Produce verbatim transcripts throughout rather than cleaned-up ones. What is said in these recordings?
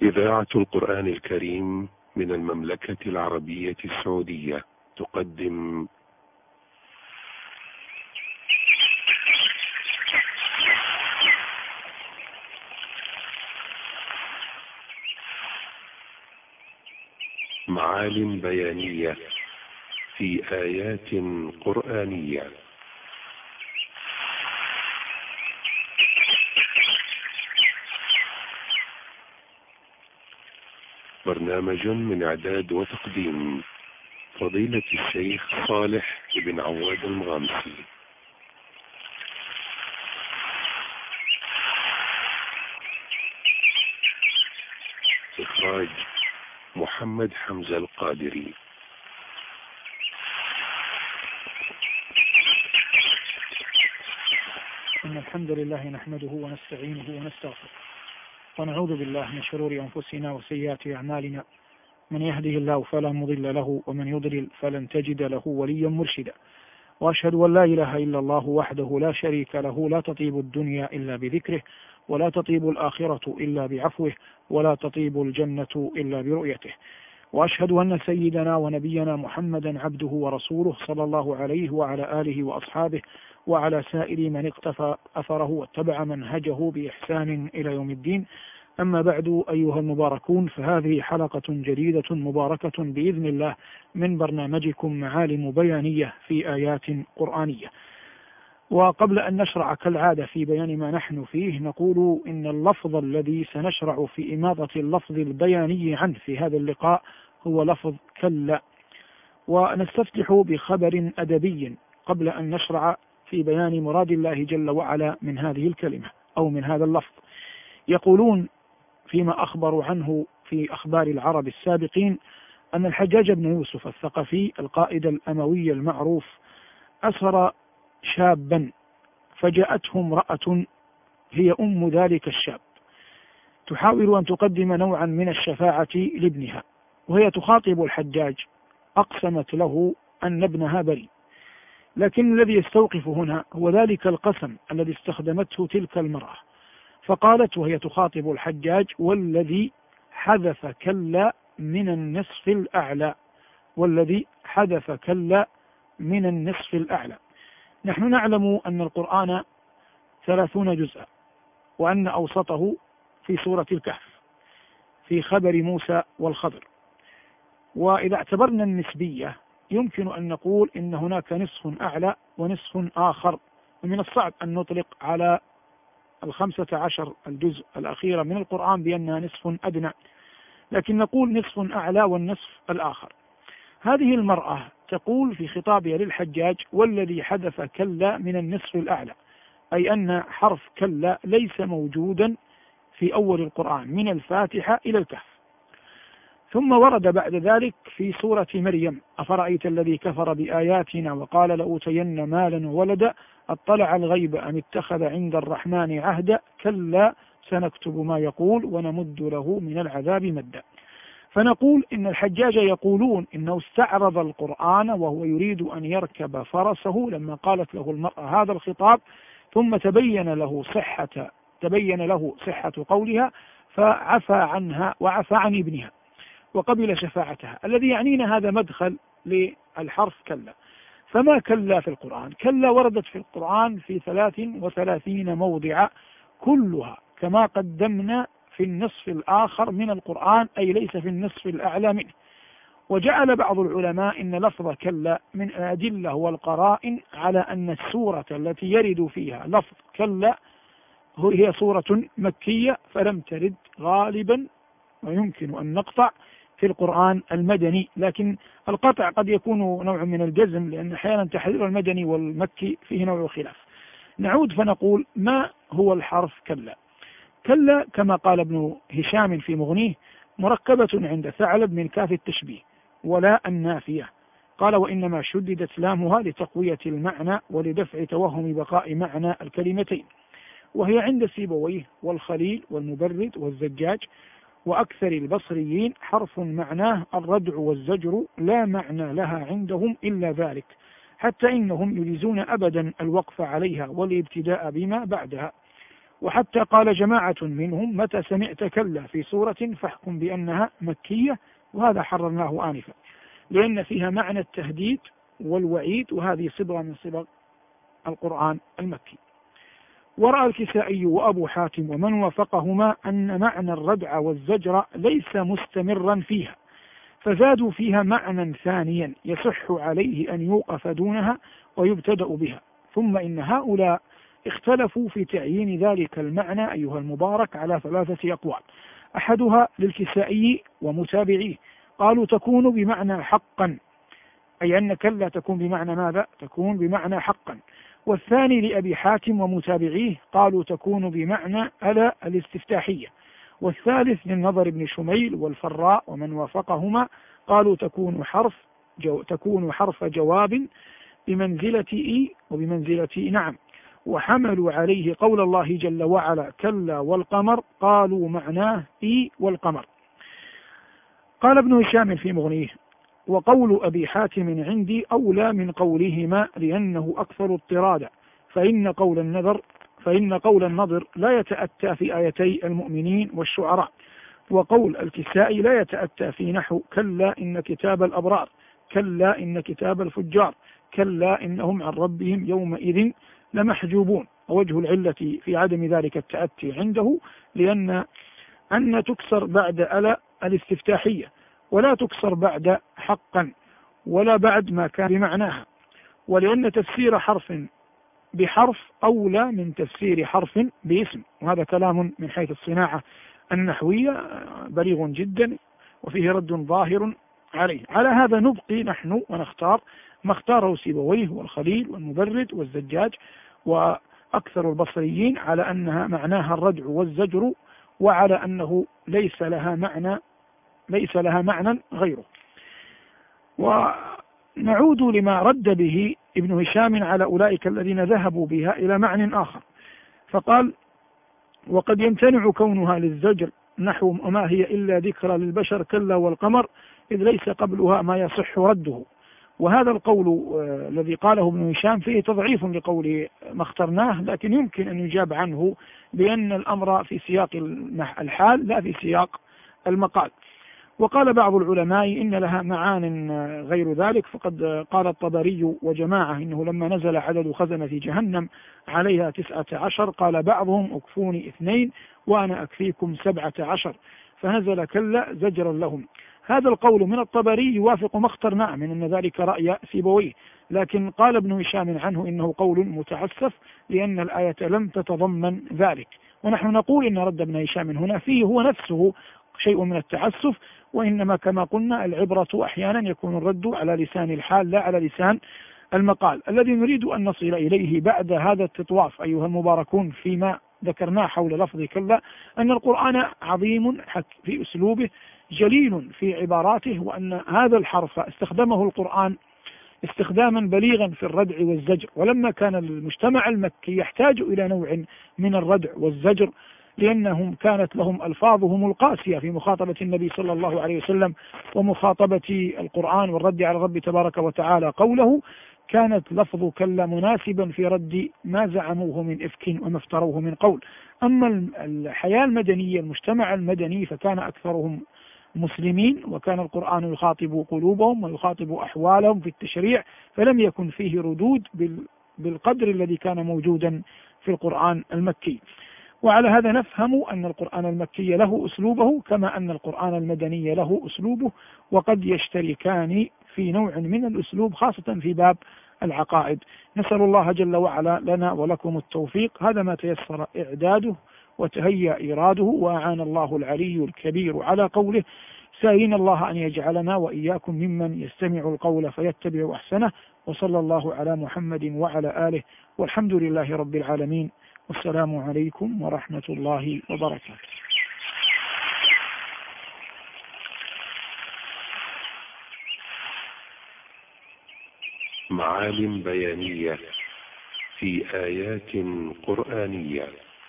إذاعة القرآن الكريم من المملكة العربية السعودية تقدم معالم بيانية في آيات قرآنية. برنامج من إعداد وتقديم فضيلة الشيخ صالح بن عواد المغامسي. إخراج محمد حمزة القادري. إن الحمد لله نحمده ونستعينه ونستغفره ونعوذ بالله من شرور أنفسنا وسيئات أعمالنا، من يهده الله فلا مضل له ومن يضلل فلن تجد له وليا مرشدا، وأشهد أن لا إله إلا الله وحده لا شريك له، لا تطيب الدنيا إلا بذكره، ولا تطيب الآخرة إلا بعفوه، ولا تطيب الجنة إلا برؤيته، وأشهد أن سيدنا ونبينا محمدا عبده ورسوله صلى الله عليه وعلى آله وأصحابه وعلى سائر من اقتفى أثره واتبع منهجه بإحسان إلى يوم الدين. أما بعد، أيها المباركون، فهذه حلقة جديدة مباركة بإذن الله من برنامجكم معالم بيانية في آيات قرآنية. وقبل أن نشرع كالعادة في بيان ما نحن فيه، نقول إن اللفظ الذي سنشرع في إماطة اللفظ البياني عنه في هذا اللقاء هو لفظ كلا. ونستفتح بخبر أدبي قبل أن نشرع في بيان مراد الله جل وعلا من هذه الكلمة أو من هذا اللفظ. يقولون فيما أخبروا عنه في أخبار العرب السابقين أن الحجاج بن يوسف الثقفي القائد الأموي المعروف أسر شابا، فجاءته امرأة هي أم ذلك الشاب تحاول أن تقدم نوعا من الشفاعة لابنها، وهي تخاطب الحجاج، أقسمت له أن ابنها بريء. لكن الذي يستوقف هنا هو ذلك القسم الذي استخدمته تلك المرأة، فقالت وهي تخاطب الحجاج: والذي حذف كلا من النصف الأعلى، والذي حذف كلا من النصف الأعلى. نحن نعلم أن القرآن ثلاثون جزءا، وأن أوسطه في سورة الكهف في خبر موسى والخضر. وإذا اعتبرنا النسبية يمكن أن نقول إن هناك نصف أعلى ونصف آخر، ومن الصعب أن نطلق على الخمسة عشر الجزء الأخيرة من القرآن بأنها نصف أدنى، لكن نقول نصف أعلى والنصف الآخر. هذه المرأة تقول في خطابها للحجاج: والذي حذف كلا من النصف الأعلى، أي أن حرف كلا ليس موجودا في أول القرآن من الفاتحة إلى الكهف. ثم ورد بعد ذلك في سورة مريم: أفرأيت الذي كفر بآياتنا وقال لأوتين مالا وولدا أطلع الغيب أم اتخذ عند الرحمن عهدا كلا سنكتب ما يقول ونمد له من العذاب مدا. فنقول إن الحجاج يقولون إنه استعرض القرآن وهو يريد أن يركب فرسه لما قالت له المرأة هذا الخطاب، ثم تبين له صحة تبين له صحة قولها فعفى عنها وعفى عن ابنها وقبل شفاعتها. الذي يعنينا هذا مدخل للحرف كلا. فما كلا في القرآن؟ كلا وردت في القرآن في ثلاث وثلاثين موضع، كلها كما قدمنا في النصف الآخر من القرآن، أي ليس في النصف الأعلى منه. وجعل بعض العلماء إن لفظ كلا من الأدلة والقرائن على أن السورة التي يرد فيها لفظ كلا هي سورة مكية، فلم ترد غالبا، ويمكن أن نقطع في القرآن المدني. لكن القطع قد يكون نوع من الجزم، لأن أحيانا تحرير المدني والمكي فيه نوع خلاف. نعود فنقول: ما هو الحرف كلا؟ كلا كما قال ابن هشام في مغنيه: مركبة عند ثعلب من كاف التشبيه ولا النافية. قال: وإنما شددت لامها لتقوية المعنى ولدفع توهم بقاء معنى الكلمتين، وهي عند سيبويه والخليل والمبرد والزجاج وأكثر البصريين حرف معناه الردع والزجر، لا معنى لها عندهم إلا ذلك، حتى إنهم يجيزون أبدا الوقف عليها والابتداء بما بعدها. وحتى قال جماعة منهم متى سمعت كلا في سورة فاحكم بأنها مكية، وهذا حررناه آنفا، لأن فيها معنى التهديد والوعيد، وهذه صبغة من صبغ القرآن المكي. ورأى الكسائي وأبو حاتم ومن وافقهما أن معنى الردع والزجر ليس مستمرا فيها، فزادوا فيها معنى ثانيا يصح عليه أن يوقف دونها ويبتدأ بها. ثم إن هؤلاء اختلفوا في تعيين ذلك المعنى أيها المبارك على ثلاثة أقوال. أحدها للكسائي ومتابعيه، قالوا تكون بمعنى حقا، أي أن كلا تكون بمعنى ماذا؟ تكون بمعنى حقا. والثاني لأبي حاتم ومتابعيه، قالوا تكون بمعنى ألا الاستفتاحية. والثالث للنضر بن شميل والفراء ومن وافقهما، قالوا تكون حرف جو تكون حرف جواب بمنزلة إي وبمنزلة نعم، وحملوا عليه قول الله جل وعلا كلا والقمر، قالوا معناه إي والقمر. قال ابن هشام في مغنيه: وقول أبي حاتم عندي أولى من قولهما لأنه أكثر اضطرادا، فإن قول النذر فإن قول النضر لا يتأتى في آيتي المؤمنين والشعراء، وقول الكسائي لا يتأتى في نحو كلا إن كتاب الأبرار، كلا إن كتاب الفجار، كلا إنهم عن ربهم يومئذ لمحجوبون. ووجه العلة في عدم ذلك التأتي عنده لأن أن تكسر بعد ألا الاستفتاحية، ولا تكسر بعد حقا ولا بعد ما كان بمعناها، ولأن تفسير حرف بحرف أولى من تفسير حرف باسم، وهذا كلام من حيث الصناعة النحوية بليغ جدا وفيه رد ظاهر عليه. على هذا نبقي نحن ونختار ما اختاره سيبويه والخليل والمبرد والزجاج وأكثر البصريين على أنها معناها الردع والزجر، وعلى أنه ليس لها معنى ليس لها معنى غيره. ونعود لما رد به ابن هشام على أولئك الذين ذهبوا بها إلى معنى آخر، فقال: وقد يمتنع كونها للزجر نحو وما هي إلا ذكرى للبشر كلا والقمر، إذ ليس قبلها ما يصح رده. وهذا القول آه الذي قاله ابن هشام فيه تضعيف لقول ما اخترناه، لكن يمكن أن يجاب عنه بأن الأمر في سياق الحال لا في سياق المقال. وقال بعض العلماء إن لها معان غير ذلك، فقد قال الطبري وجماعة إنه لما نزل عدد خزنة جهنم عليها تسعة عشر قال بعضهم اكفوني اثنين وأنا أكفيكم سبعة عشر، فنزل كلا زجرا لهم. هذا القول من الطبري يوافق ما اخترناه من أن ذلك رأي سيبويه، لكن قال ابن هشام عنه إنه قول متعسف لأن الآية لم تتضمن ذلك. ونحن نقول إن رد ابن هشام هنا فيه هو نفسه شيء من التعسف، وإنما كما قلنا العبرة أحيانا يكون الرد على لسان الحال لا على لسان المقال. الذي نريد أن نصل إليه بعد هذا التطواف أيها المباركون فيما ذكرناه حول لفظ كلا، أن القرآن عظيم في أسلوبه، جليل في عباراته، وأن هذا الحرف استخدمه القرآن استخداما بليغا في الردع والزجر. ولما كان المجتمع المكي يحتاج إلى نوع من الردع والزجر لأنهم كانت لهم ألفاظهم القاسية في مخاطبة النبي صلى الله عليه وسلم ومخاطبة القرآن والرد على الرب تبارك وتعالى قوله، كانت لفظ كلا مناسبا في رد ما زعموه من إفك وما افتروه من قول. أما الحياة المدنية المجتمع المدني فكان أكثرهم مسلمين، وكان القرآن يخاطب قلوبهم ويخاطب أحوالهم في التشريع، فلم يكن فيه ردود بالقدر الذي كان موجودا في القرآن المكي. وعلى هذا نفهم أن القرآن المكي له أسلوبه كما أن القرآن المدني له أسلوبه، وقد يشتركان في نوع من الأسلوب خاصة في باب العقائد. نسأل الله جل وعلا لنا ولكم التوفيق. هذا ما تيسر إعداده وتهيأ إيراده، وأعان الله العلي الكبير على قوله، سائلين الله أن يجعلنا وإياكم ممن يستمع القول فيتبع أحسنه. وصلى الله على محمد وعلى آله، والحمد لله رب العالمين، والسلام عليكم ورحمة الله وبركاته. معالم بيانية في آيات قرآنية.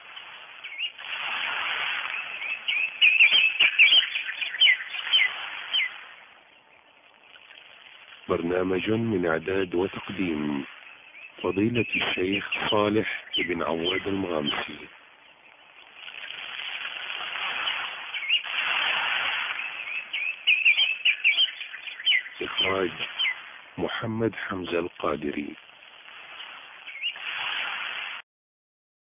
برنامج من إعداد وتقديم فضيلة الشيخ صالح بن عواد المغامسي. إخراج محمد حمزة القادري.